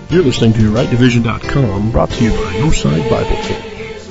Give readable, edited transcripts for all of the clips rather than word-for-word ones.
You're listening to RightDivision.com, brought to you by Northside Bible Church.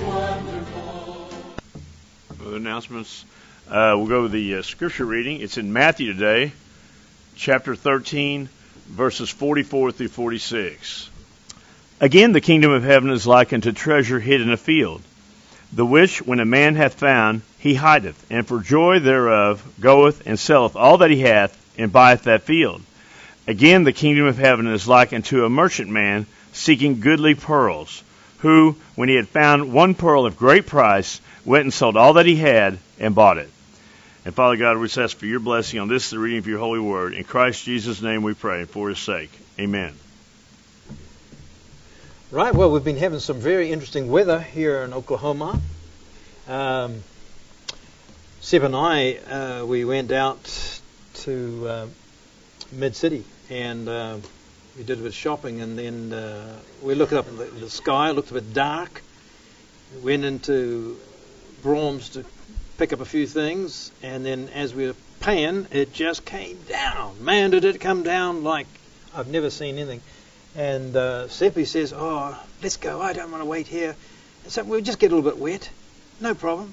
Announcements. We'll go with the scripture reading. It's in Matthew today, chapter 13, verses 44 through 46. Again, the kingdom of heaven is like unto treasure hid in a field, the which, when a man hath found, he hideth, and for joy thereof goeth and selleth all that he hath, and buyeth that field. Again, the kingdom of heaven is like unto a merchant man seeking goodly pearls, who, when he had found one pearl of great price, went and sold all that he had and bought it. And Father God, we ask for your blessing on this, the reading of your holy word. In Christ Jesus' name we pray, and for his sake. Amen. Right, well, we've been having some very interesting weather here in Oklahoma. Seb and I, we went out to Mid-City, and we did a bit of shopping, and then we looked up at the sky, looked a bit dark, went into Brahms to pick up a few things, and then as we were paying, it just came down. Man, did it come down like I've never seen anything. And Seppi says, oh, let's go, I don't want to wait here. And so we'll just get a little bit wet, no problem.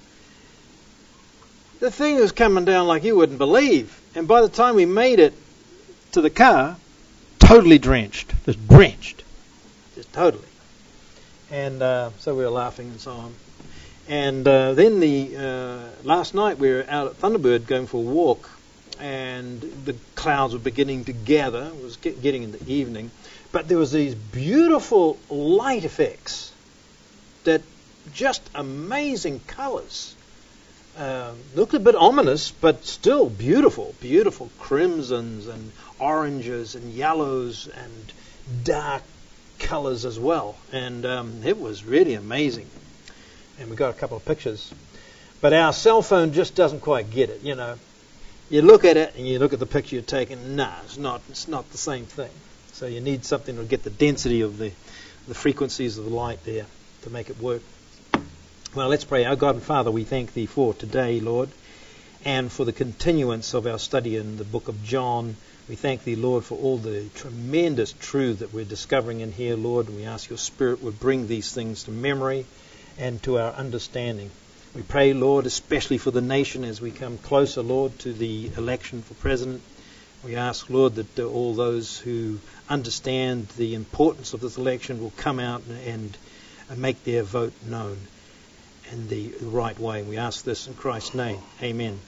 The thing was coming down like you wouldn't believe, and by the time we made it to the car, totally drenched, just totally. And so we were laughing and so on. And then last night we were out at Thunderbird going for a walk, and the clouds were beginning to gather. It was getting in the evening, but there was these beautiful light effects, that just amazing colours. Looked a bit ominous, but still beautiful crimsons and oranges and yellows and dark colours as well. And it was really amazing. And we got a couple of pictures. But our cell phone just doesn't quite get it, you know. You look at it and you look at the picture you're taking, it's not the same thing. So you need something to get the density of the frequencies of the light there to make it work. Well, let's pray. Our God and Father, we thank Thee for today, Lord, and for the continuance of our study in the book of John. We thank Thee, Lord, for all the tremendous truth that we're discovering in here, Lord. We ask Your Spirit would bring these things to memory and to our understanding. We pray, Lord, especially for the nation as we come closer, Lord, to the election for president. We ask, Lord, that all those who understand the importance of this election will come out and make their vote known in the right way. We ask this in Christ's name. Amen.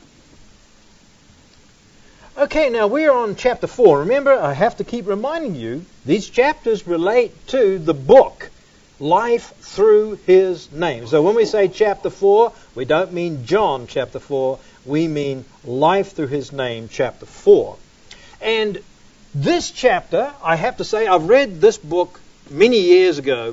Okay, now we're on chapter 4. Remember, I have to keep reminding you, these chapters relate to the book, Life Through His Name. So when we say chapter 4, we don't mean John chapter 4. We mean Life Through His Name chapter 4. And this chapter, I have to say, I've read this book many years ago,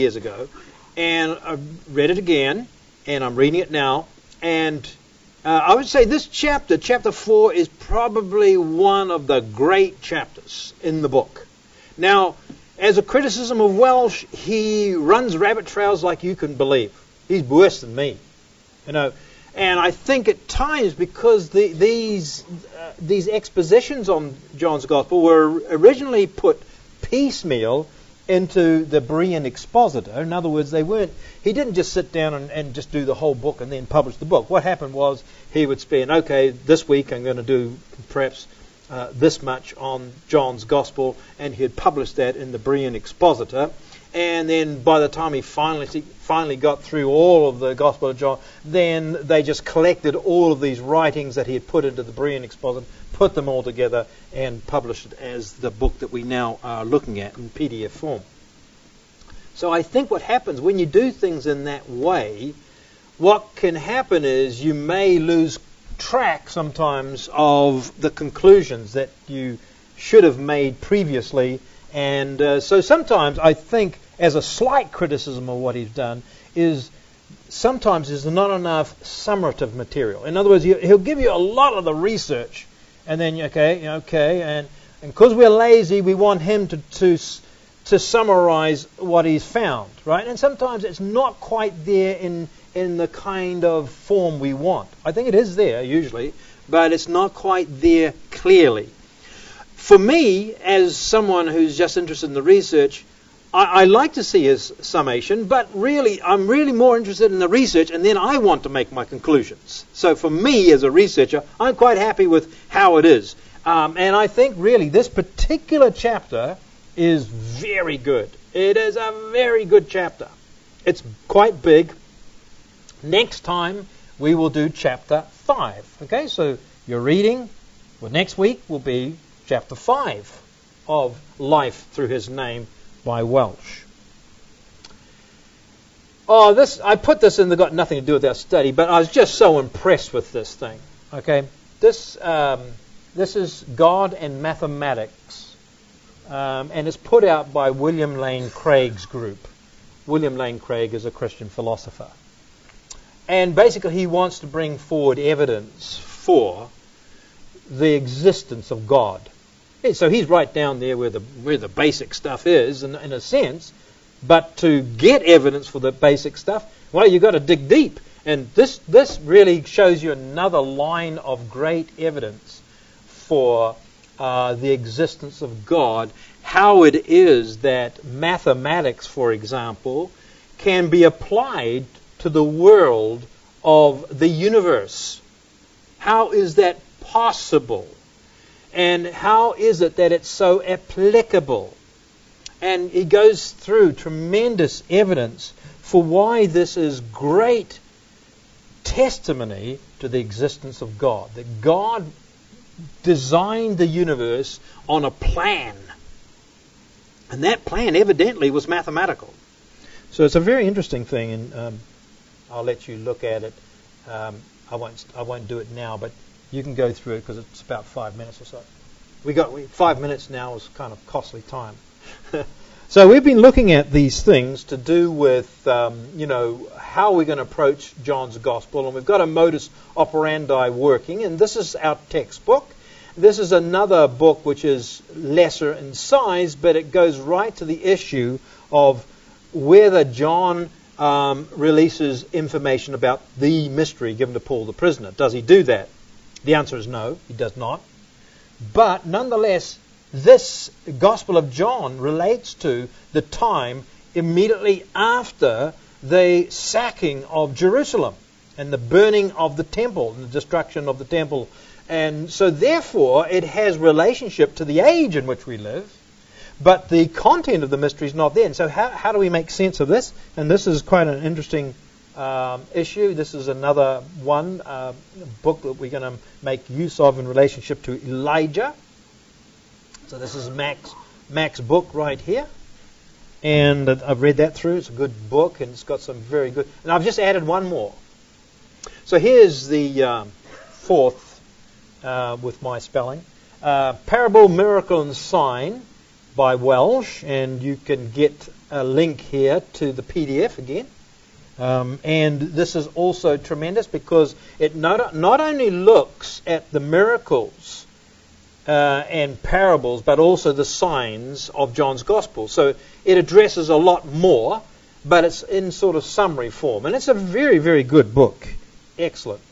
and I've read it again, and I'm reading it now. And I would say this chapter 4, is probably one of the great chapters in the book. Now, as a criticism of Welsh, he runs rabbit trails like you can believe. He's worse than me, you know. And I think at times, because these expositions on John's Gospel were originally put piecemeal into the Berean Expositor. In other words, he didn't just sit down and just do the whole book and then publish the book. What happened was he would spend, this week I'm going to do perhaps this much on John's Gospel, and he'd publish that in the Berean Expositor. And then by the time he finally got through all of the Gospel of John, then they just collected all of these writings that he had put into the Berean Expositor, put them all together, and published it as the book that we now are looking at in PDF form. So I think what happens when you do things in that way, what can happen is you may lose track sometimes of the conclusions that you should have made previously. And so sometimes I think, as a slight criticism of what he's done, is sometimes there's not enough summative material. In other words, he'll give you a lot of the research, and then and because we're lazy, we want him to summarize what he's found, right? And sometimes it's not quite there in the kind of form we want. I think it is there usually, but it's not quite there clearly. For me, as someone who's just interested in the research, I like to see his summation, but really, I'm really more interested in the research, and then I want to make my conclusions. So for me, as a researcher, I'm quite happy with how it is. And I think, really, this particular chapter is very good. It is a very good chapter. It's quite big. Next time, we will do chapter 5. Okay, so your reading for next week will be chapter 5 of Life Through His Name by Welsh. I put this in, got nothing to do with our study, but I was just so impressed with this thing. Okay, this is God and Mathematics, and it's put out by William Lane Craig's group. William Lane Craig is a Christian philosopher, and basically he wants to bring forward evidence for the existence of God. So he's right down there where the basic stuff is, in a sense. But to get evidence for the basic stuff, well, you've got to dig deep. And this really shows you another line of great evidence for the existence of God. How it is that mathematics, for example, can be applied to the world of the universe. How is that possible? And how is it that it's so applicable? And he goes through tremendous evidence for why this is great testimony to the existence of God. That God designed the universe on a plan. And that plan evidently was mathematical. So it's a very interesting thing, and I'll let you look at it. I won't do it now, but you can go through it because it's about 5 minutes or so. 5 minutes now is kind of costly time. So we've been looking at these things to do with, how we're going to approach John's Gospel, and we've got a modus operandi working, and this is our textbook. This is another book which is lesser in size, but it goes right to the issue of whether John releases information about the mystery given to Paul the prisoner. Does he do that? The answer is no, he does not. But nonetheless, this Gospel of John relates to the time immediately after the sacking of Jerusalem and the burning of the temple and the destruction of the temple. And so therefore it has relationship to the age in which we live, but the content of the mystery is not there. And so how do we make sense of this? And this is quite an interesting issue. This is another book that we're going to make use of in relationship to Elijah. So this is Mac's book right here. And I've read that through. It's a good book, and it's got some very good... And I've just added one more. So here's the fourth with my spelling. Parable, Miracle, and Sign by Welsh. And you can get a link here to the PDF again. And this is also tremendous because it not only looks at the miracles and parables, but also the signs of John's Gospel. So it addresses a lot more, but it's in sort of summary form. And it's a very, very good book. Excellent.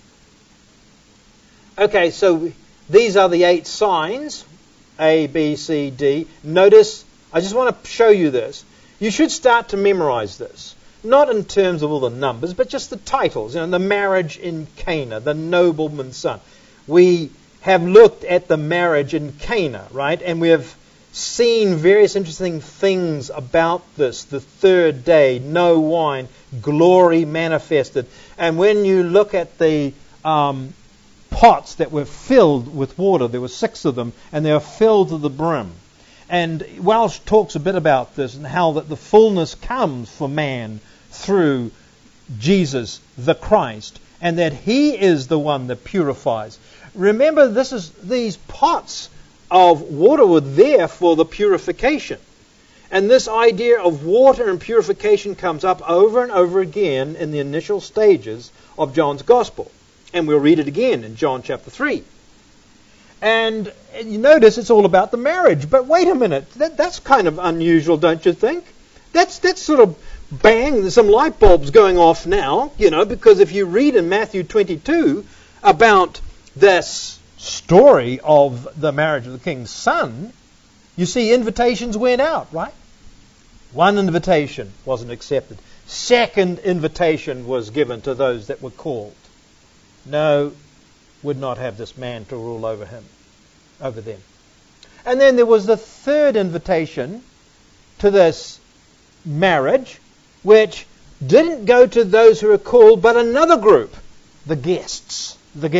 Okay, so these are the 8 signs, A, B, C, D. Notice, I just want to show you this. You should start to memorize this. Not in terms of all the numbers, but just the titles. The marriage in Cana, the nobleman's son. We have looked at the marriage in Cana, right? And we have seen various interesting things about this. The third day, no wine, glory manifested. And when you look at the pots that were filled with water, there were 6 of them, and they were filled to the brim. And Welsh talks a bit about this and how that the fullness comes for man through Jesus the Christ, and that He is the one that purifies. Remember, these pots of water were there for the purification. And this idea of water and purification comes up over and over again in the initial stages of John's Gospel. And we'll read it again in John chapter 3. And you notice it's all about the marriage. But wait a minute, that's kind of unusual, don't you think? That's sort of bang, there's some light bulbs going off now, because if you read in Matthew 22 about this story of the marriage of the king's son, you see invitations went out, right? One invitation wasn't accepted. Second invitation was given to those that were called. No, would not have this man to rule over them. And then there was the third invitation to this marriage, which didn't go to those who were called, but another group, the guests.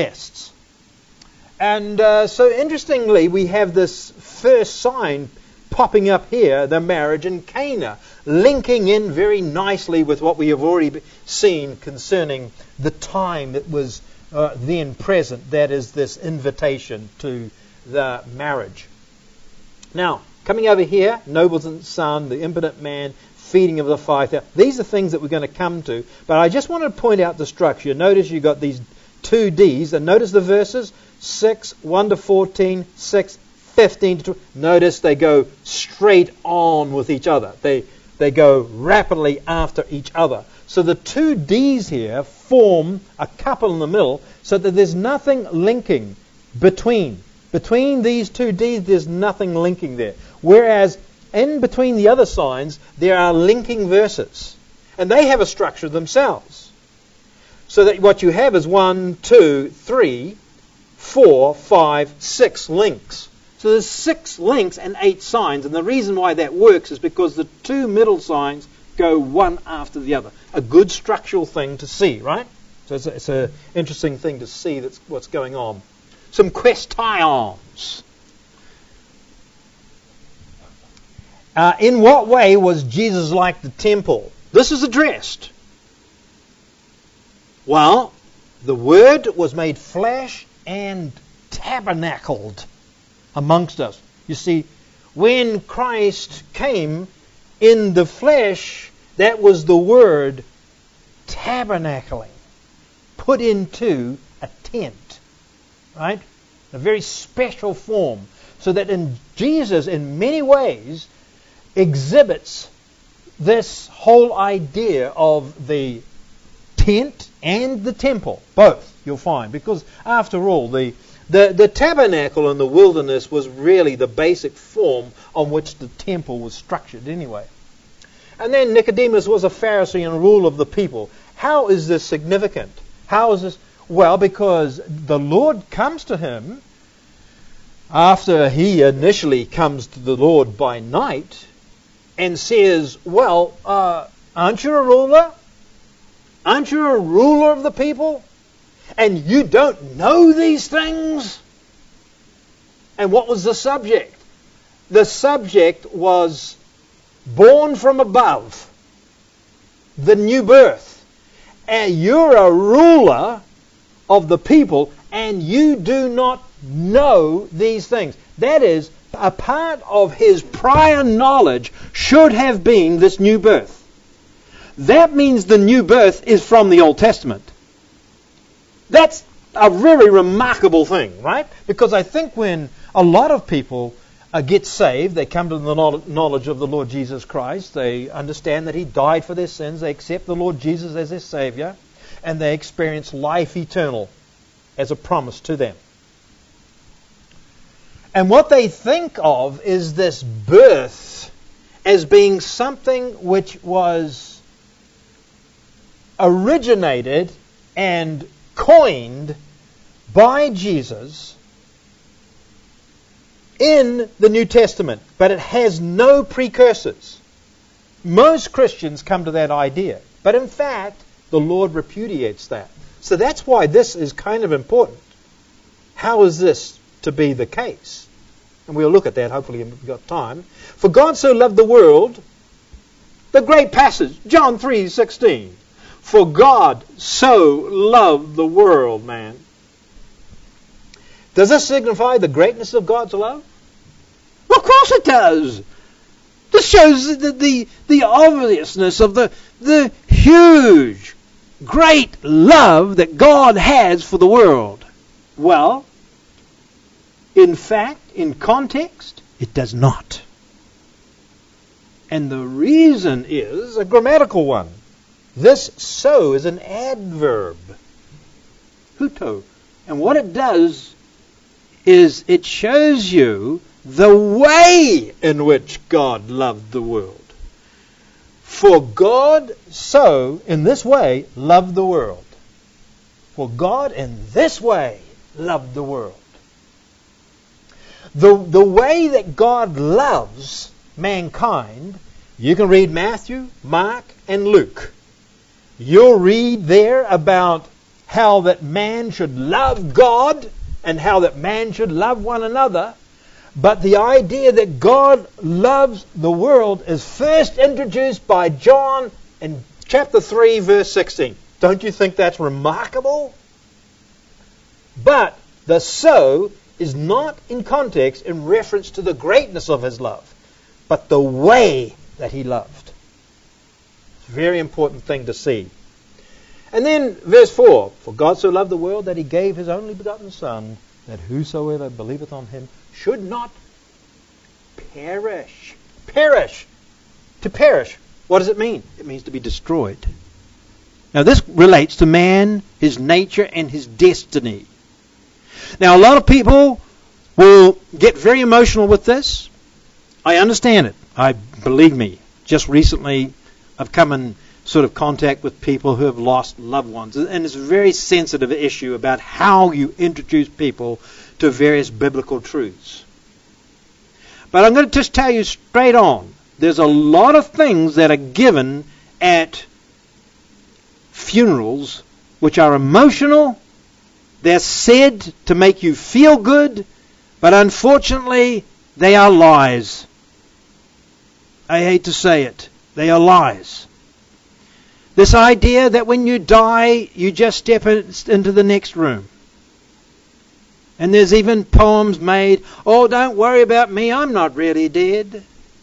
And so interestingly, we have this first sign popping up here, the marriage in Cana, linking in very nicely with what we have already seen concerning the time that was then present, that is this invitation to the marriage. Now, coming over here, nobles and son, the impotent man, feeding of the 5,000. These are things that we're going to come to, but I just want to point out the structure. Notice you've got these two Ds, and notice the verses, 6, 1 to 14, 6, 15 to 20. Notice they go straight on with each other. They go rapidly after each other. So the two Ds here form a couple in the middle, so that there's nothing linking between. Between these two Ds, there's nothing linking there. Whereas in between the other signs, there are linking verses. And they have a structure themselves. So that what you have is 1, 2, 3, 4, 5, 6 links. So there's 6 links and 8 signs. And the reason why that works is because the two middle signs go one after the other. A good structural thing to see, right? So it's an interesting thing to see that's what's going on. Some questions. In what way was Jesus like the temple? This is addressed. Well, the Word was made flesh and tabernacled amongst us. You see, when Christ came in the flesh, that was the Word tabernacling, put into a tent, right? A very special form. So that in Jesus, in many ways, exhibits this whole idea of the tent and the temple, both, you'll find. Because after all, the tabernacle in the wilderness was really the basic form on which the temple was structured anyway. And then Nicodemus was a Pharisee and ruler of the people. How is this significant? How is this? Well, because the Lord comes to him after he initially comes to the Lord by night and says, well, aren't you a ruler? Aren't you a ruler of the people? And you don't know these things? And what was the subject? The subject was born from above, the new birth. And you're a ruler of the people, and you do not know these things. That is, a part of his prior knowledge should have been this new birth. That means the new birth is from the Old Testament. That's a very remarkable thing, right? Because I think when a lot of people get saved, they come to the knowledge of the Lord Jesus Christ, they understand that He died for their sins, they accept the Lord Jesus as their Savior, and they experience life eternal as a promise to them. And what they think of is this birth as being something which was originated and coined by Jesus in the New Testament, but it has no precursors. Most Christians come to that idea, but in fact, the Lord repudiates that. So that's why this is kind of important. How is this to be the case? And we'll look at that, hopefully, if we've got time. For God so loved the world, the great passage, John 3:16. For God so loved the world, man. Does this signify the greatness of God's love? Well, of course it does. This shows the obviousness of the huge, great love that God has for the world. Well, in fact, in context, it does not. And the reason is a grammatical one. This so is an adverb. Huto. And what it does is it shows you the way in which God loved the world. For God so, in this way, loved the world. For God in this way loved the world. The way that God loves mankind, you can read Matthew, Mark, and Luke. You'll read there about how that man should love God and how that man should love one another. But the idea that God loves the world is first introduced by John in chapter 3, verse 16. Don't you think that's remarkable? But the so is not in context in reference to the greatness of his love, but the way that he loved. It's a very important thing to see. And then verse 4, for God so loved the world that he gave his only begotten Son, that whosoever believeth on him should not perish. Perish. To perish. What does it mean? It means to be destroyed. Now this relates to man, his nature, and his destiny. Now a lot of people will get very emotional with this. I understand it. Believe me, just recently I've come in sort of contact with people who have lost loved ones. And it's a very sensitive issue about how you introduce people to various biblical truths. But I'm going to just tell you straight on, there's a lot of things that are given at funerals which are emotional. They're said to make you feel good, but unfortunately they are lies. I hate to say it. They are lies. This idea that when you die, you just step into the next room. And there's even poems made, oh, don't worry about me, I'm not really dead.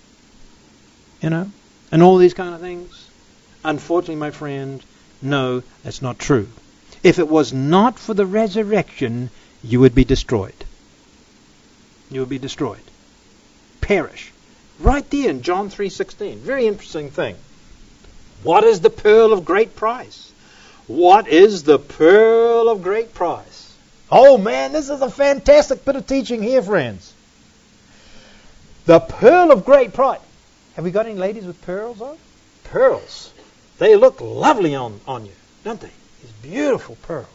You know, and all these kind of things. Unfortunately, my friend, no, that's not true. If it was not for the resurrection, you would be destroyed. You would be destroyed. Perish. Right there in John 3:16. Very interesting thing. What is the pearl of great price? What is the pearl of great price? Oh man, this is a fantastic bit of teaching here, friends. The pearl of great price. Have we got any ladies with pearls on? Pearls. They look lovely on you, don't they? These beautiful pearls.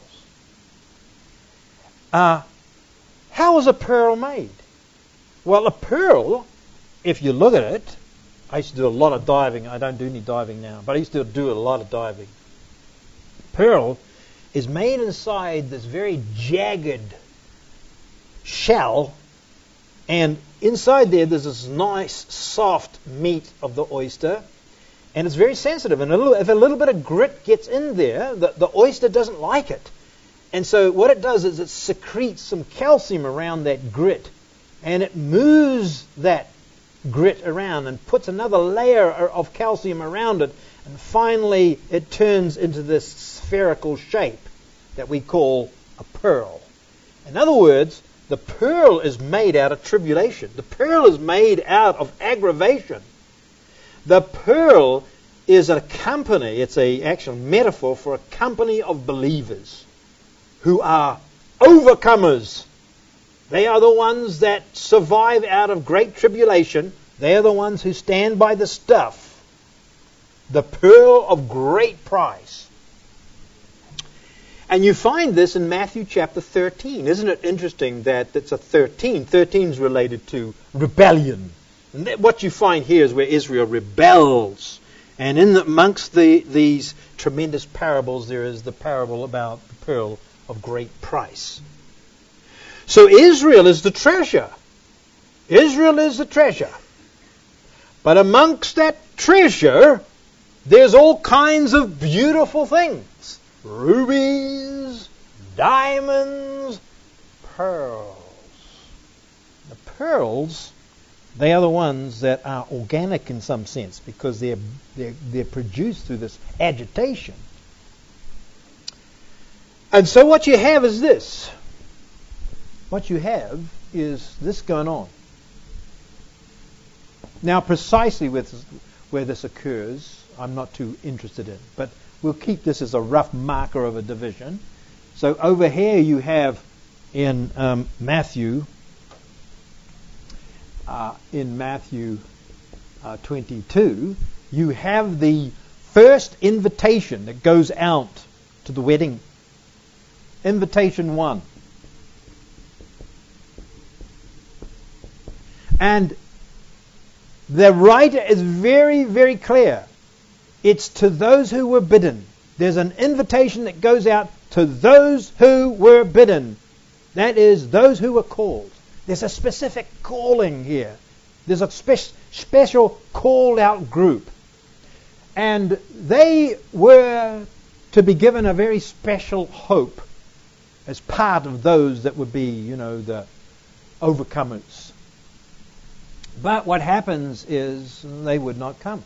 How is a pearl made? Well, a pearl, if you look at it, I used to do a lot of diving. I don't do any diving now, but I used to do a lot of diving. Pearl is made inside this very jagged shell, and inside there's this nice, soft meat of the oyster, and it's very sensitive. And if a little bit of grit gets in there, the oyster doesn't like it. And so what it does is it secretes some calcium around that grit, and it moves that grit around and puts another layer of calcium around it, and finally it turns into this spherical shape that we call a pearl. In other words, the pearl is made out of tribulation. The pearl is made out of aggravation. The pearl is a company, it's an actual metaphor for a company of believers who are overcomers. They are the ones that survive out of great tribulation. They are the ones who stand by the stuff. The pearl of great price. And you find this in Matthew chapter 13. Isn't it interesting that it's a 13? 13 is related to rebellion. And what you find here is where Israel rebels. And amongst these tremendous parables, there is the parable about the pearl of great price. So Israel is the treasure. Israel is the treasure. But amongst that treasure, there's all kinds of beautiful things. Rubies, diamonds, pearls. The pearls, they are the ones that are organic in some sense because they're produced through this agitation. And so what you have is this. What you have is this going on. Now, precisely where this occurs, I'm not too interested in, but we'll keep this as a rough marker of a division. So over here you have in Matthew 22, you have the first invitation that goes out to the wedding. Invitation 1. And the writer is very, very clear. It's to those who were bidden. There's an invitation that goes out to those who were bidden. That is, those who were called. There's a specific calling here. There's a special called out group. And they were to be given a very special hope as part of those that would be, the overcomers. But what happens is they would not come.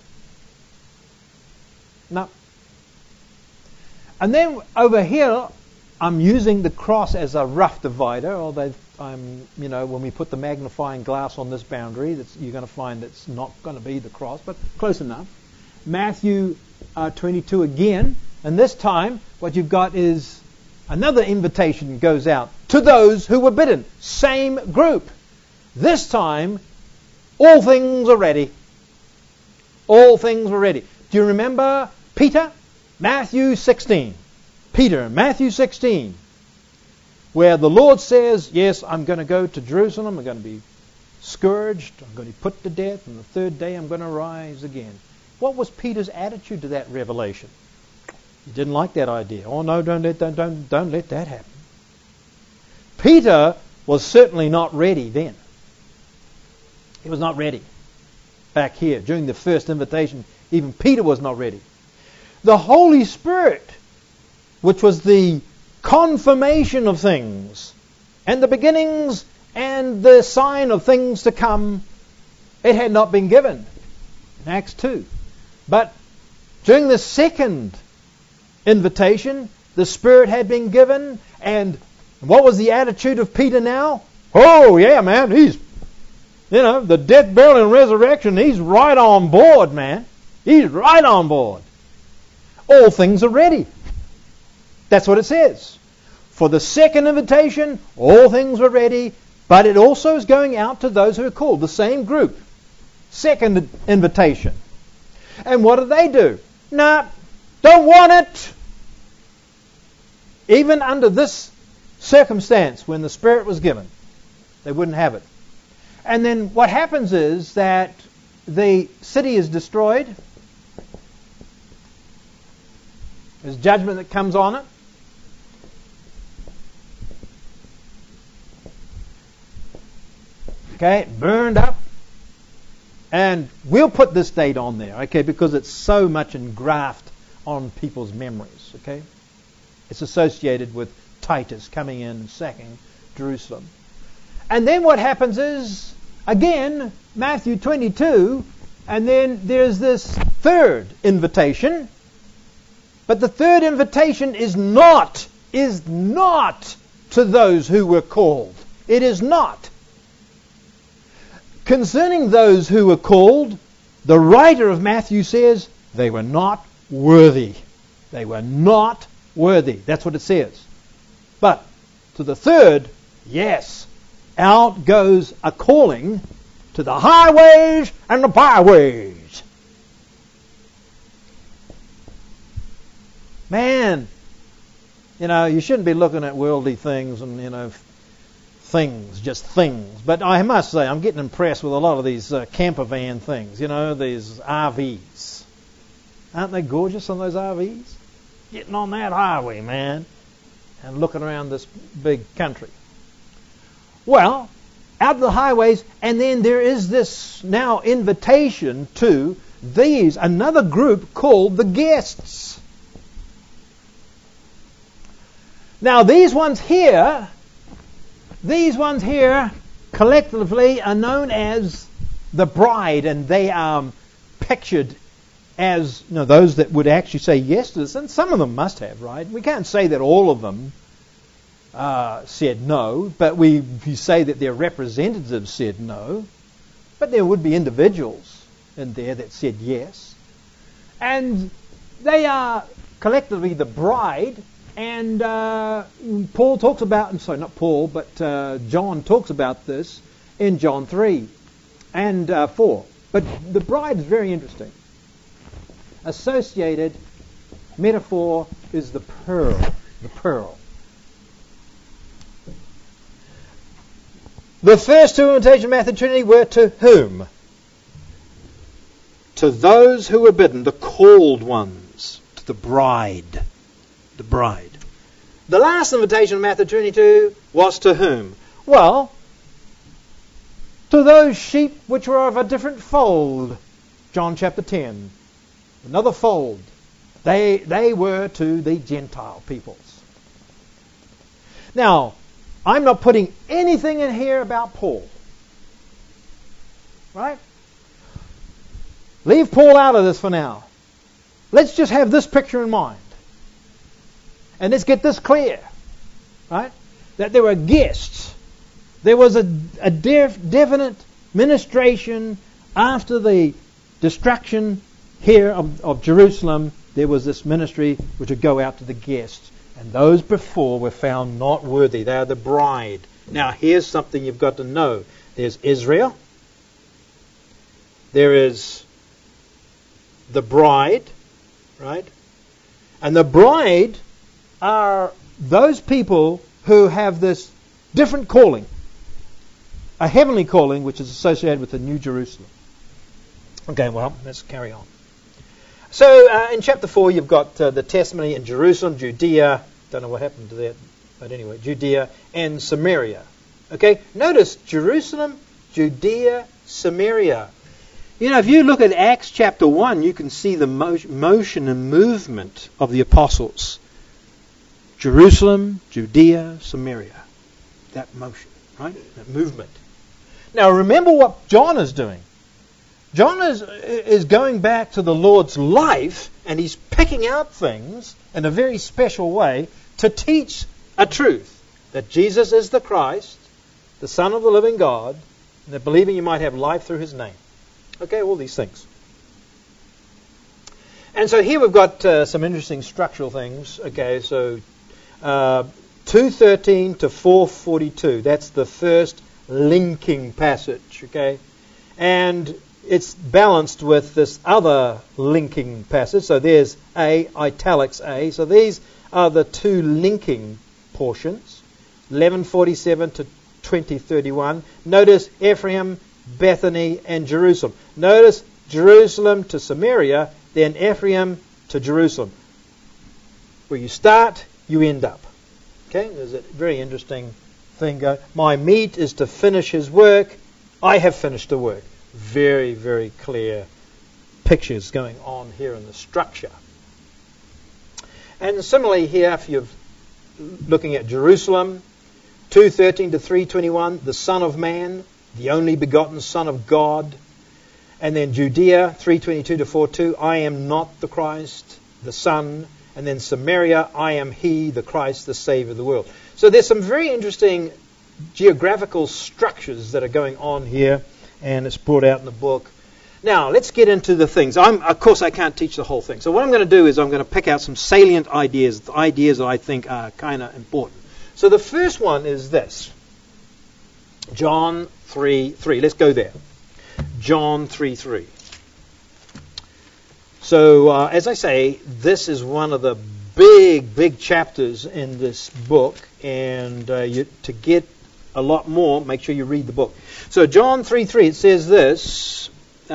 No. And then over here, I'm using the cross as a rough divider, although when we put the magnifying glass on this boundary, you're going to find it's not going to be the cross, but close enough. Matthew 22 again, and this time what you've got is another invitation goes out to those who were bidden. Same group. This time, all things are ready. All things were ready. Do you remember Peter? Matthew 16. Peter, Matthew 16, where the Lord says, yes, I'm going to go to Jerusalem, I'm going to be scourged, I'm going to be put to death, and the third day I'm going to rise again. What was Peter's attitude to that revelation? He didn't like that idea. Oh no, don't let that happen. Peter was certainly not ready then. He was not ready. Back here, during the first invitation, even Peter was not ready. The Holy Spirit, which was the confirmation of things, and the beginnings and the sign of things to come, it had not been given. Acts 2. But during the second invitation, the Spirit had been given, and what was the attitude of Peter now? Oh yeah, man, he's, the death, burial, and resurrection, he's right on board, man. He's right on board. All things are ready. That's what it says. For the second invitation, all things were ready, but it also is going out to those who are called, the same group. Second invitation. And what do? Nah, don't want it. Even under this circumstance, when the Spirit was given, they wouldn't have it. And then what happens is that the city is destroyed. There's judgment that comes on it. Okay, burned up. And we'll put this date on there, okay, because it's so much engraft on people's memories, okay? It's associated with Titus coming in and sacking Jerusalem. And then what happens is, again, Matthew 22, and then there's this third invitation. But the third invitation is not to those who were called. It is not. Concerning those who were called, the writer of Matthew says they were not worthy. They were not worthy. That's what it says. But to the third, yes, out goes a calling to the highways and the byways. Man, you shouldn't be looking at worldly things and, just things. But I must say, I'm getting impressed with a lot of these camper van things, these RVs. Aren't they gorgeous on those RVs? Getting on that highway, man, and looking around this big country. Well, out of the highways, and then there is this now invitation to another group called the guests. Now, these ones here collectively are known as the bride, and they are pictured as those that would actually say yes to this, and some of them must have, right? We can't say that all of them said no, but we say that their representatives said no, but there would be individuals in there that said yes, and they are collectively the bride. And Paul talks about, not Paul, but John talks about this in John 3 and 4. But the bride is very interesting. associated metaphor is the pearl. The pearl. The first two invitations of Matthew Trinity were to whom? To those who were bidden, the called ones, to the bride. The bride. The last invitation of Matthew 22 was to whom? Well, to those sheep which were of a different fold. John chapter 10. Another fold. They were to the Gentile peoples. Now, I'm not putting anything in here about Paul. Right? Leave Paul out of this for now. Let's just have this picture in mind. And let's get this clear. Right? That there were guests. There was a definite ministration after the destruction here of Jerusalem. There was this ministry which would go out to the guests. And those before were found not worthy. They are the bride. Now here's something you've got to know. There's Israel. There is the bride. Right? And the bride are those people who have this different calling. A heavenly calling which is associated with the New Jerusalem. Okay, well, let's carry on. So in chapter 4 you've got the testimony in Jerusalem, Judea, don't know what happened to that, but anyway, Judea and Samaria. Okay, notice Jerusalem, Judea, Samaria. You know, if you look at Acts chapter 1, you can see the motion and movement of the apostles. Jerusalem, Judea, Samaria. That motion, right? That movement. Now remember what John is doing. John is going back to the Lord's life, and he's picking out things in a very special way to teach a truth. That Jesus is the Christ, the Son of the living God, and that believing you might have life through his name. Okay, all these things. And so here we've got some interesting structural things. Okay, so 2:13 to 4:42. That's the first linking passage. Okay, and it's balanced with this other linking passage. So there's A, italics A. So these are the two linking portions. 11:47 to 20:31. Notice Ephraim, Bethany, and Jerusalem. Notice Jerusalem to Samaria, then Ephraim to Jerusalem. Where you start, you end up. Okay, there's a very interesting thing going. My meat is to finish his work. I have finished the work. Very, very clear pictures going on here in the structure. And similarly here, if you're looking at Jerusalem, 2:13 to 3:21, the Son of Man, the only begotten Son of God. And then Judea, 3:22 to 4:2, I am not the Christ, the Son. And then Samaria, I am he, the Christ, the Savior of the world. So there's some very interesting geographical structures that are going on here, and it's brought out in the book. Now, let's get into the things. Of course, I can't teach the whole thing. So what I'm going to do is I'm going to pick out some salient ideas, the ideas that I think are kind of important. So the first one is this. John 3:3. Let's go there. John 3:3. So, as I say, this is one of the big chapters in this book, and to get a lot more, make sure you read the book. So, John 3:3, it says this.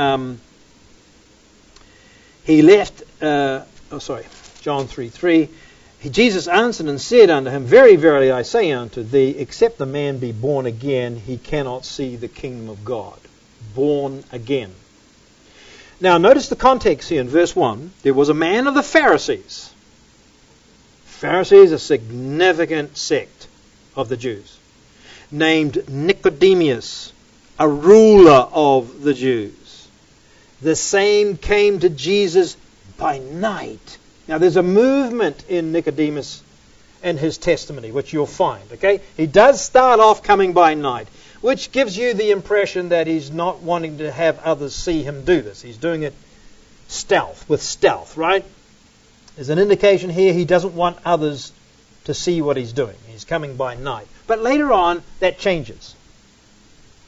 John 3:3. Jesus answered and said unto him, Very verily I say unto thee, except a man be born again, he cannot see the kingdom of God. Born again. Now notice the context here in verse 1. There was a man of the Pharisees. Pharisees, a significant sect of the Jews, named Nicodemus, a ruler of the Jews. The same came to Jesus by night. Now there's a movement in Nicodemus and his testimony, which you'll find. Okay, he does start off coming by night, which gives you the impression that he's not wanting to have others see him do this. He's doing it with stealth, right? There's an indication here he doesn't want others to see what he's doing. He's coming by night. But later on, that changes.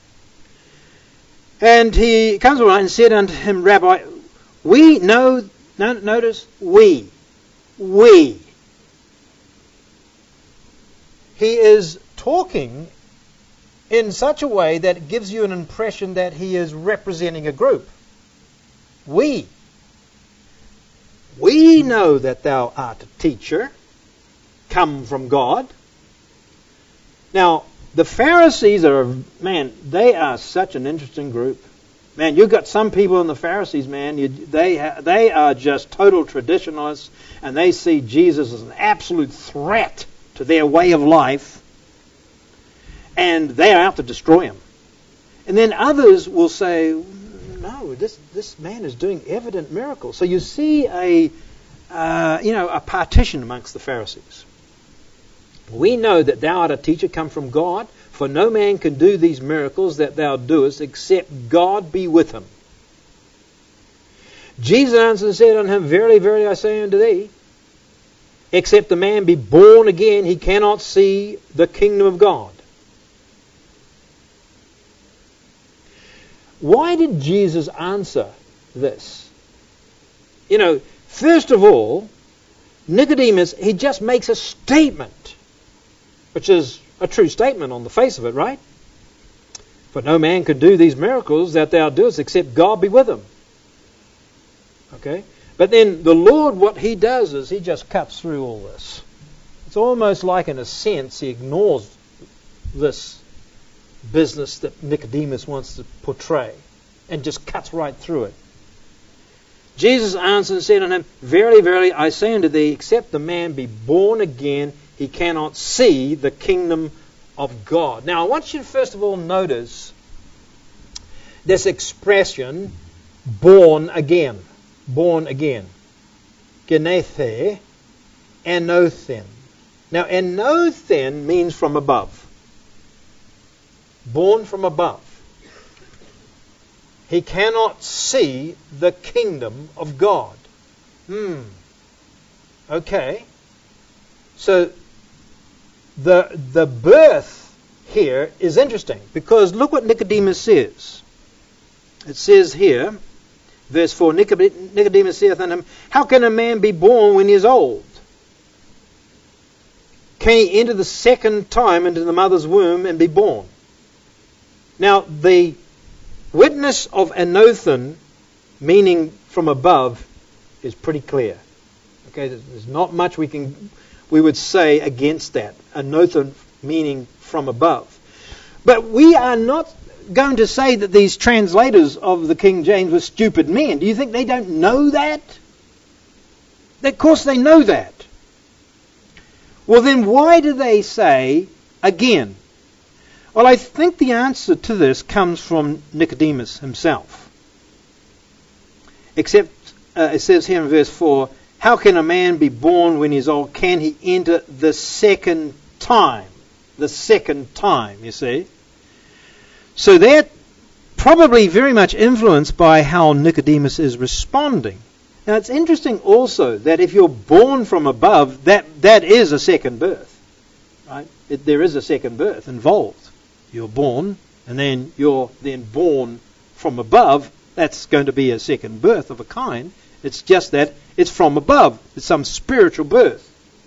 And he comes around and said unto him, Rabbi, we know Now, notice, we. He is talking in such a way that it gives you an impression that he is representing a group. We know that thou art a teacher, come from God. Now, the Pharisees they are such an interesting group. Man, you've got some people in the Pharisees, man, they are just total traditionalists, and they see Jesus as an absolute threat to their way of life, and they are out to destroy him. And then others will say, no, this man is doing evident miracles. So you see a partition amongst the Pharisees. We know that thou art a teacher come from God, for no man can do these miracles that thou doest, except God be with him. Jesus answered and said unto him, Verily, verily, I say unto thee, except the man be born again, he cannot see the kingdom of God. Why did Jesus answer this? First of all, Nicodemus, he just makes a statement, which is a true statement on the face of it, right? For no man can do these miracles that thou doest except God be with him. Okay? But then the Lord, what he does is he just cuts through all this. It's almost like, in a sense, he ignores this business that Nicodemus wants to portray and just cuts right through it. Jesus answered and said unto him, Verily, verily, I say unto thee, except the man be born again, he cannot see the kingdom of God. Now, I want you to first of all notice this expression, born again. Born again. Genethe, anothen. Now, anothen means from above. Born from above. He cannot see the kingdom of God. Okay. So the birth here is interesting, because look what Nicodemus says. It says here, verse 4, Nicodemus saith unto him, How can a man be born when he is old? Can he enter the second time into the mother's womb and be born? Now, the witness of anothen, meaning from above, is pretty clear. Okay, there's not much we would say against that. Anothen meaning from above. But we are not going to say that these translators of the King James were stupid men. Do you think they don't know that? Of course they know that. Well, then why do they say again? Well, I think the answer to this comes from Nicodemus himself. Except, it says here in verse 4, How can a man be born when he is old? Can he enter the second time? The second time, you see. So they're probably very much influenced by how Nicodemus is responding. Now, it's interesting also that if you're born from above, that is a second birth. Right? There is a second birth involved. You're born, and then you're then born from above. That's going to be a second birth of a kind. It's just that it's from above. It's some spiritual birth.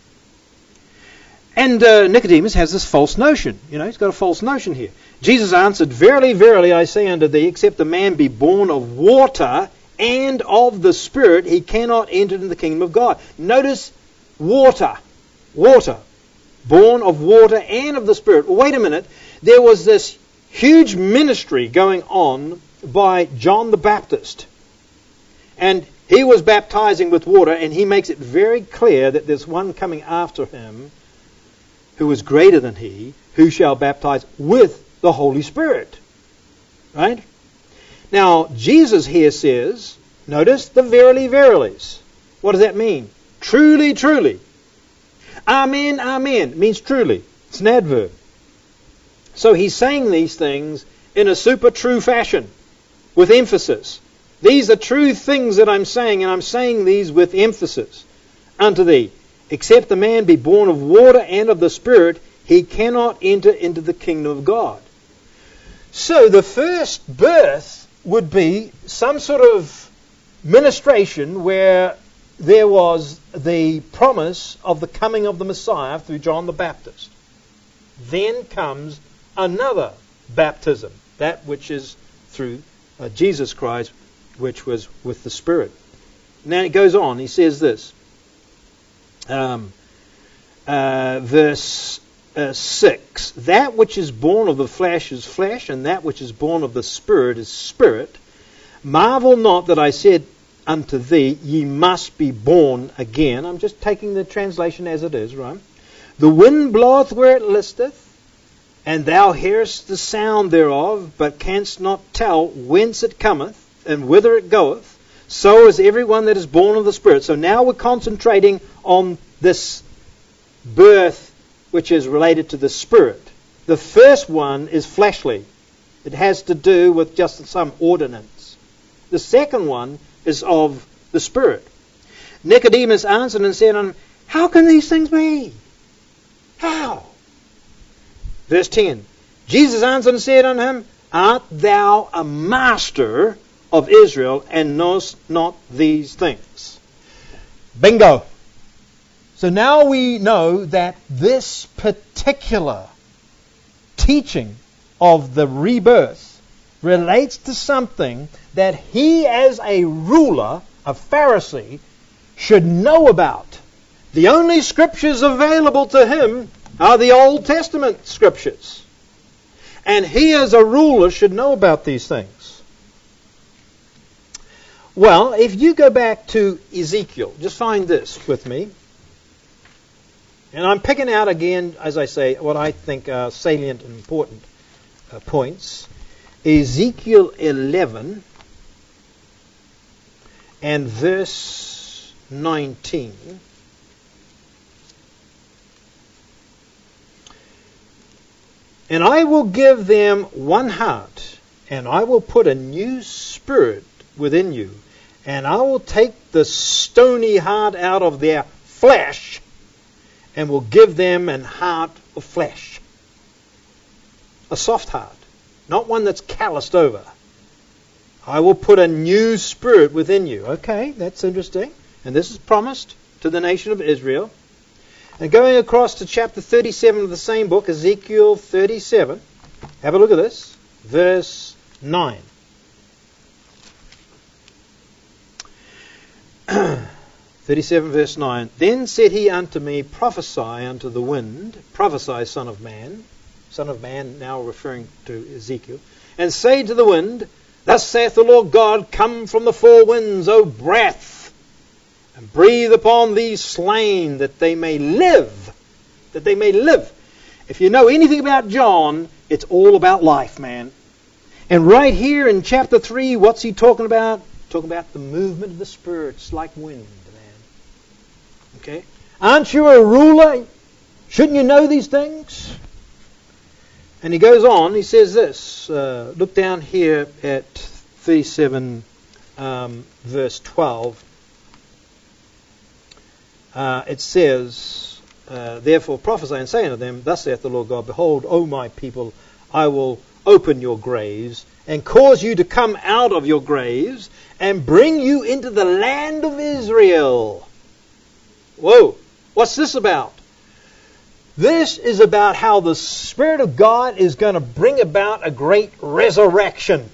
And Nicodemus has this false notion. He's got a false notion here. Jesus answered, Verily, verily, I say unto thee, except a man be born of water and of the Spirit, he cannot enter into the kingdom of God. Notice water. Water. Born of water and of the Spirit. Well, wait a minute. There was this huge ministry going on by John the Baptist. And he was baptizing with water, and he makes it very clear that there's one coming after him who is greater than he, who shall baptize with the Holy Spirit. Right? Now, Jesus here says, notice the verily, verilies. What does that mean? Truly, truly. Amen, amen. It means truly. It's an adverb. So he's saying these things in a super true fashion, with emphasis. These are true things that I'm saying, and I'm saying these with emphasis unto thee. Except the man be born of water and of the Spirit, he cannot enter into the kingdom of God. So the first birth would be some sort of ministration where there was the promise of the coming of the Messiah through John the Baptist. Then comes another baptism, that which is through Jesus Christ, which was with the Spirit. Now it goes on. He says this, verse 6, that which is born of the flesh is flesh, and that which is born of the Spirit is spirit. Marvel not that I said unto thee, ye must be born again. I'm just taking the translation as it is, right? The wind bloweth where it listeth, and thou hearest the sound thereof, but canst not tell whence it cometh, and whither it goeth. So is everyone that is born of the Spirit. So now we're concentrating on this birth which is related to the Spirit. The first one is fleshly. It has to do with just some ordinance. The second one is of the Spirit. Nicodemus answered and said unto him, how can these things be? How? Verse 10, Jesus answered and said unto him, art thou a master of Israel, and knowest not these things? Bingo. So now we know that this particular teaching of the rebirth relates to something that he, as a ruler, a Pharisee, should know about. The only scriptures available to him are the Old Testament scriptures. And he, as a ruler, should know about these things. Well, if you go back to Ezekiel, just find this with me. And I'm picking out again, as I say, what I think are salient and important points. Ezekiel 11 and verse 19. And I will give them one heart, and I will put a new spirit within you, and I will take the stony heart out of their flesh, and will give them an heart of flesh. A soft heart. Not one that's calloused over. I will put a new spirit within you. Okay, that's interesting. And this is promised to the nation of Israel. And going across to chapter 37 of the same book, Ezekiel 37, have a look at this. Verse 9. 37 verse 9. Then said he unto me, prophesy unto the wind, prophesy, son of man. Son of man, now referring to Ezekiel. And say to the wind, thus saith the Lord God, come from the four winds, O breath, and breathe upon these slain, that they may live. That they may live. If you know anything about John, it's all about life, man. And right here in chapter 3, what's he talking about? Talking about the movement of the spirits like wind, man. Okay? Aren't you a ruler? Shouldn't you know these things? And he goes on, he says this, look down here at 37 verse 12. It says, therefore prophesy and say unto them, thus saith the Lord God, behold, O my people, I will open your graves, and cause you to come out of your graves, and bring you into the land of Israel. Whoa, what's this about? This is about how the Spirit of God is going to bring about a great resurrection.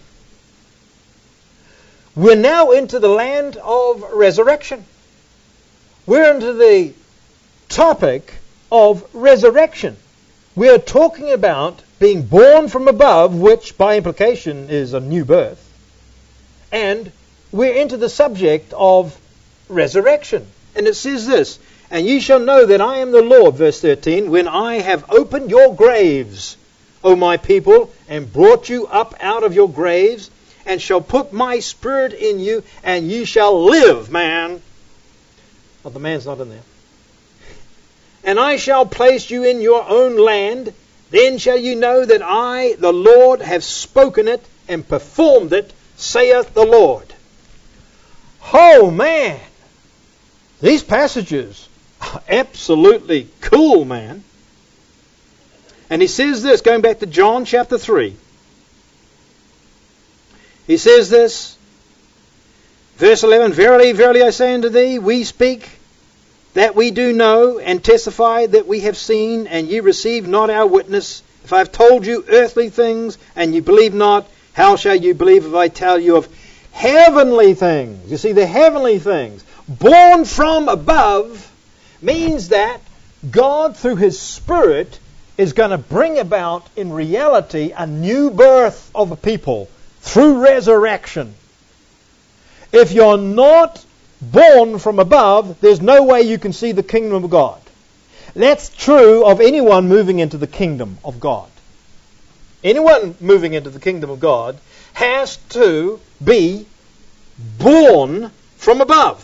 We're now into the land of resurrection. We're into the topic of resurrection. We are talking about being born from above, which by implication is a new birth. And we're into the subject of resurrection. And it says this, and ye shall know that I am the Lord, verse 13, when I have opened your graves, O my people, and brought you up out of your graves, and shall put my spirit in you, and ye shall live, man. Well, the man's not in there. And I shall place you in your own land, then shall you know that I, the Lord, have spoken it and performed it, saith the Lord. Oh, man. These passages are absolutely cool, man. And he says this, going back to John chapter 3. He says this, Verse 11, Verily, verily I say unto thee, we speak that we do know, and testify that we have seen, and ye receive not our witness. If I have told you earthly things, and ye believe not, how shall you believe if I tell you of heavenly things? You see, the heavenly things, born from above, means that God, through His Spirit, is going to bring about, in reality, a new birth of a people through resurrection. If you're not born from above, there's no way you can see the kingdom of God. That's true of anyone moving into the kingdom of God. Anyone moving into the kingdom of God has to be born from above.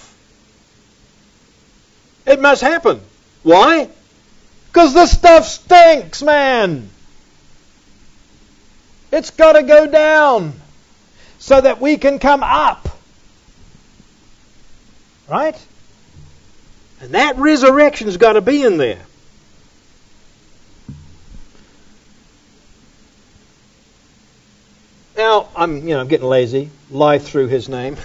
It must happen. Why? Because this stuff stinks, man. It's got to go down so that we can come up. Right? And that resurrection's got to be in there. Now, I'm getting lazy. Lie through His name.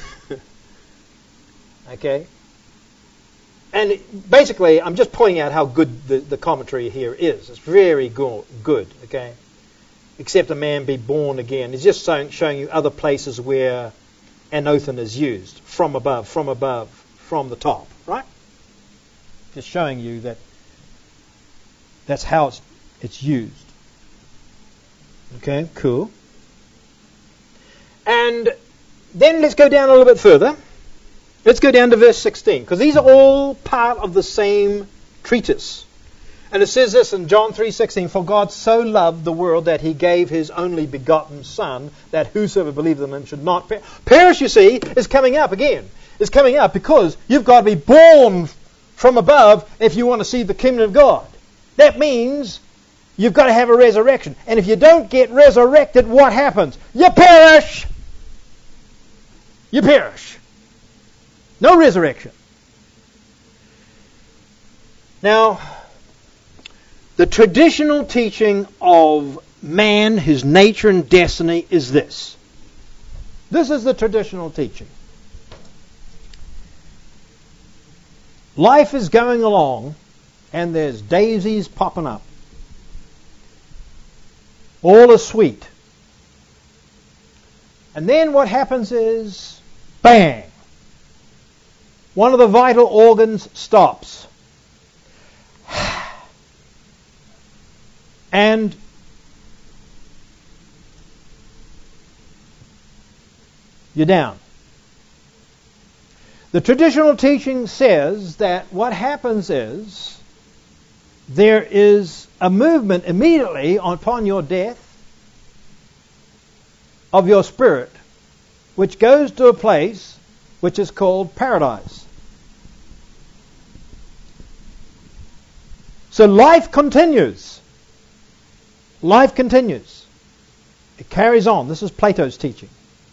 Okay? And basically, I'm just pointing out how good the commentary here is. It's very good, okay? Except a man be born again. It's just showing you other places where anothen is used. From above, from the top, right? Just showing you that that's how it's used. Okay, cool. And then let's go down a little bit further. Let's go down to verse 16, because these are all part of the same treatise. And it says this in John 3:16, For God so loved the world that He gave His only begotten Son, that whosoever believeth in Him should not perish. Perish, you see, is coming up again. It's coming up because you've got to be born from above if you want to see the kingdom of God. That means you've got to have a resurrection. And if you don't get resurrected, what happens? You perish! You perish. No resurrection. Now, the traditional teaching of man, his nature and destiny is this. This is the traditional teaching. Life is going along and there's daisies popping up. All is sweet. And then what happens is, bang! One of the vital organs stops. And you're down. The traditional teaching says that what happens is there is a movement immediately upon your death of your spirit, which goes to a place which is called paradise. So life continues. Life continues. It carries on. This is Plato's teaching.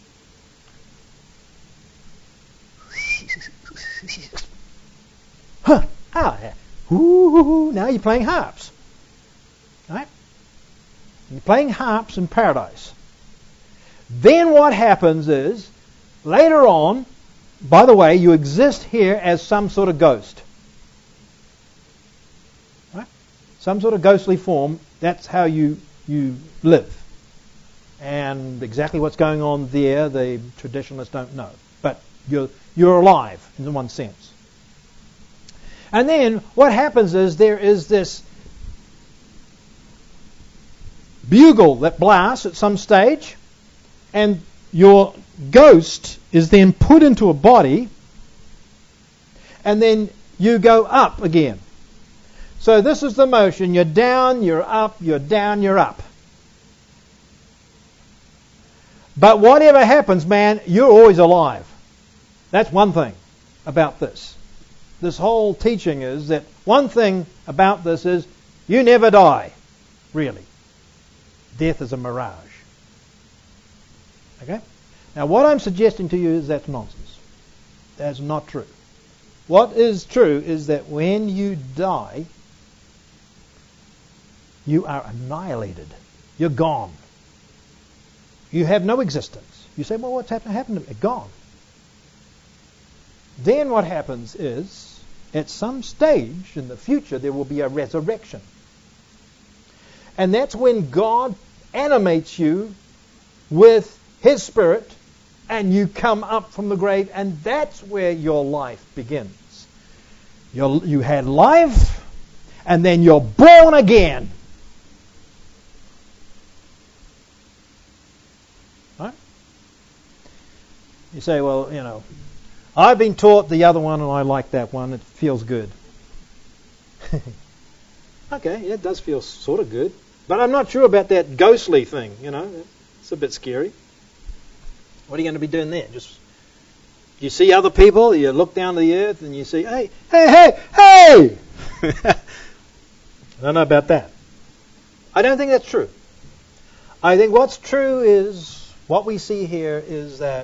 Huh. Now you're playing harps. Right? You're playing harps in paradise. Then what happens is, later on, by the way, you exist here as some sort of ghost. Right? Some sort of ghostly form. That's how you live. And exactly what's going on there, the traditionalists don't know. But you're alive in one sense. And then what happens is there is this bugle that blasts at some stage, and your ghost is then put into a body, and then you go up again. So this is the motion. You're down, you're up, you're down, you're up. But whatever happens, man, you're always alive. That's one thing about this. This whole teaching is that one thing about this is you never die, really. Death is a mirage. Okay? Now what I'm suggesting to you is that's nonsense. That's not true. What is true is that when you die, you are annihilated. You're gone. You have no existence. You say, well, what's happened to me? Gone. then what happens is, at some stage in the future, there will be a resurrection. And that's when God animates you with His Spirit, and you come up from the grave, and that's where your life begins. You had life, and then you're born again. Right? You say, well, I've been taught the other one, and I like that one. It feels good. Okay, yeah, it does feel sort of good. But I'm not sure about that ghostly thing, It's a bit scary. What are you going to be doing there? Just you see other people, you look down to the earth, and you see, hey! I don't know about that. I don't think that's true. I think what's true is, what we see here is that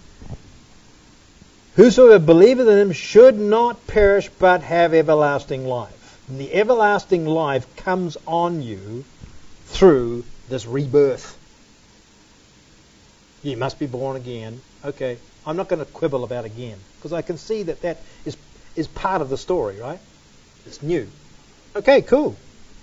whosoever believeth in Him should not perish but have everlasting life. And the everlasting life comes on you through this rebirth. You must be born again. Okay, I'm not going to quibble about again, because I can see that is part of the story, right? It's new. Okay, cool.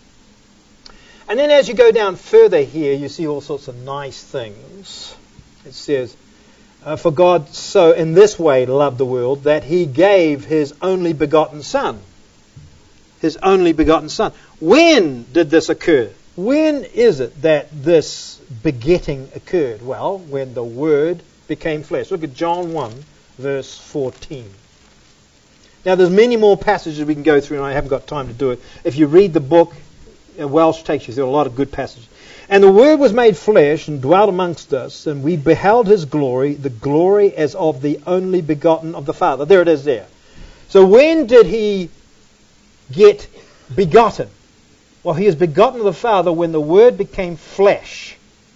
And then as you go down further here, you see all sorts of nice things. It says, for God so in this way loved the world that He gave His only begotten Son. His only begotten Son. When did this occur? When is it that this begetting occurred? Well, when the Word became flesh. Look at John 1, verse 14. Now, there's many more passages we can go through, and I haven't got time to do it. If you read the book, Welsh takes you through a lot of good passages. And the Word was made flesh and dwelt amongst us, and we beheld His glory, the glory as of the only begotten of the Father. There it is there. So when did He get begotten? Well, He is begotten of the Father when the Word became flesh.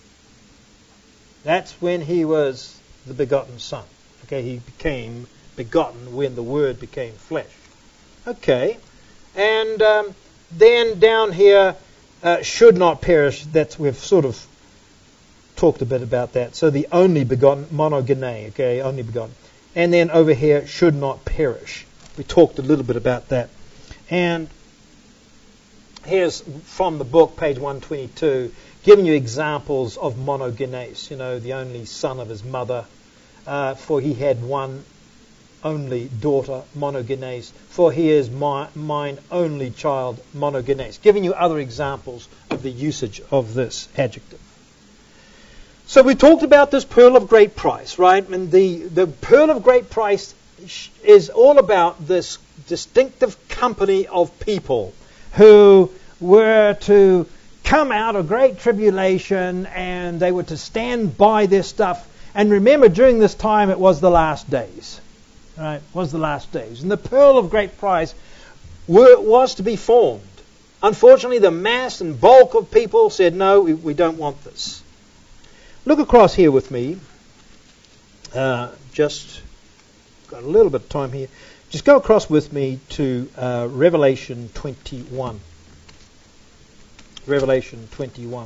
That's when He was the begotten Son. Okay, He became begotten when the Word became flesh. Okay, and then down here, should not perish. We've sort of talked a bit about that. So the only begotten, monogene, okay, only begotten. And then over here, should not perish. We talked a little bit about that. And here's from the book, page 122, giving you examples of monogenes, the only son of his mother, for he had one only daughter, monogenes, for he is mine only child, monogenes, giving you other examples of the usage of this adjective. So we talked about this pearl of great price, right? And the pearl of great price is all about this distinctive company of people who were to come out of great tribulation, and they were to stand by this stuff. And remember, during this time, it was the last days. Right? It was the last days. And the pearl of great price was to be formed. Unfortunately, the mass and bulk of people said, no, we don't want this. Look across here with me. Just got a little bit of time here. Just go across with me to Revelation 21. Revelation 21.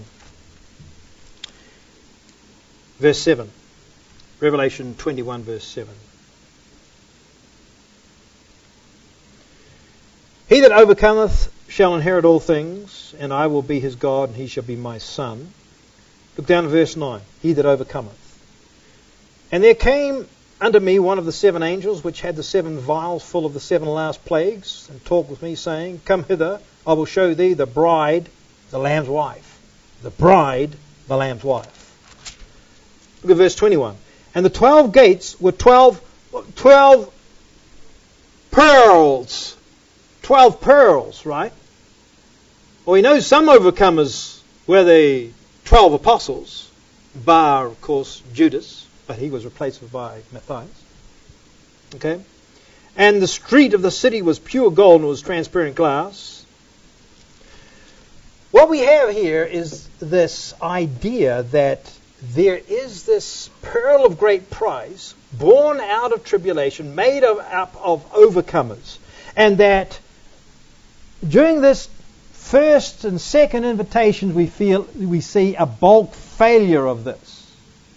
Verse 7. Revelation 21, verse 7. He that overcometh shall inherit all things, and I will be his God, and he shall be my son. Look down to verse 9. He that overcometh. And there came unto me one of the seven angels, which had the seven vials full of the seven last plagues, and talked with me, saying, Come hither, I will show thee the bride, the Lamb's wife. The bride, the Lamb's wife. Look at verse 21. And the 12 gates were 12 pearls. 12 pearls, right? Well, we know some overcomers were the 12 apostles, bar, of course, Judas, but he was replaced by Matthias. Okay? And the street of the city was pure gold and was transparent glass. What we have here is this idea that there is this pearl of great price, born out of tribulation, made up of overcomers, and that during this first and second invitations we see a bulk failure of this.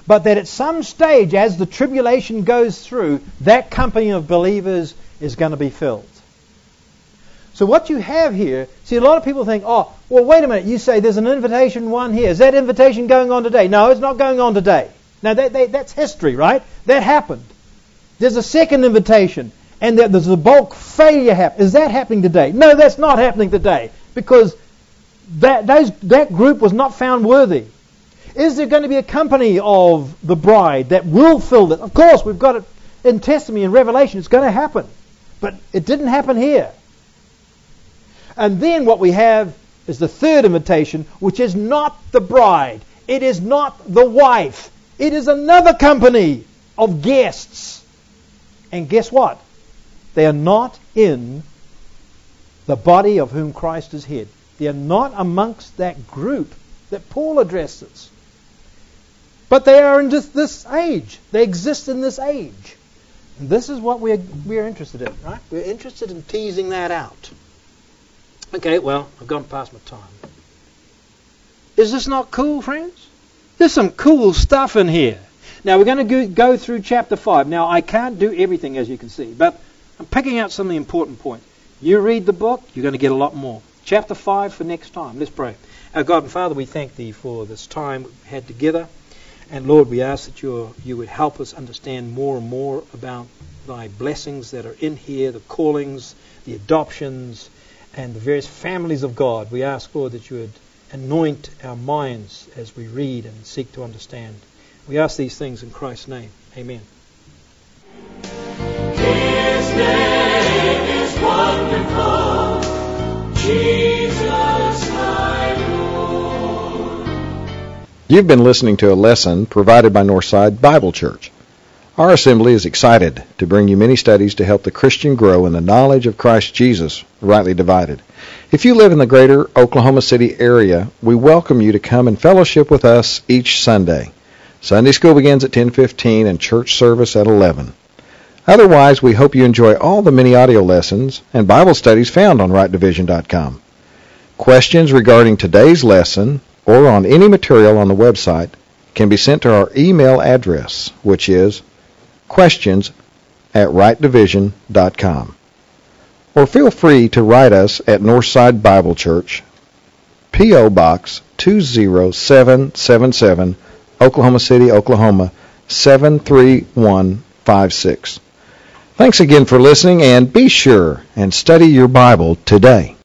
but that at some stage, as the tribulation goes through, that company of believers is going to be filled. So what you have here, see, a lot of people think, oh, well, wait a minute, you say there's an invitation one here. Is that invitation going on today? No, it's not going on today. Now, that's history, right? That happened. There's a second invitation, and there's a bulk failure happening. Is that happening today? No, that's not happening today, because that group was not found worthy. Is there going to be a company of the bride that will fill it? Of course, we've got it in testimony and Revelation. It's going to happen. But it didn't happen here. And then what we have is the third invitation, which is not the bride. It is not the wife. It is another company of guests. And guess what? They are not in the body of whom Christ is head. They are not amongst that group that Paul addresses. But they are in this age. They exist in this age. And this is what we're interested in, right? We're interested in teasing that out. Okay, well, I've gone past my time. Is this not cool, friends? There's some cool stuff in here. Now, we're going to go through chapter 5. Now, I can't do everything, as you can see, but I'm picking out some of the important points. You read the book, you're going to get a lot more. Chapter 5 for next time. Let's pray. Our God and Father, we thank Thee for this time we've had together. And Lord, we ask that you would help us understand more and more about Thy blessings that are in here, the callings, the adoptions, and the various families of God. We ask, Lord, that you would anoint our minds as we read and seek to understand. We ask these things in Christ's name. Amen. His name is wonderful, Jesus my Lord. You've been listening to a lesson provided by Northside Bible Church. Our assembly is excited to bring you many studies to help the Christian grow in the knowledge of Christ Jesus, rightly divided. If you live in the greater Oklahoma City area, we welcome you to come and fellowship with us each Sunday. Sunday school begins at 10:15 and church service at 11. Otherwise, we hope you enjoy all the many audio lessons and Bible studies found on rightdivision.com. Questions regarding today's lesson or on any material on the website can be sent to our email address, which is questions@rightdivision.com. Or feel free to write us at Northside Bible Church, P.O. Box 20777, Oklahoma City, Oklahoma 73156. Thanks again for listening, and be sure and study your Bible today.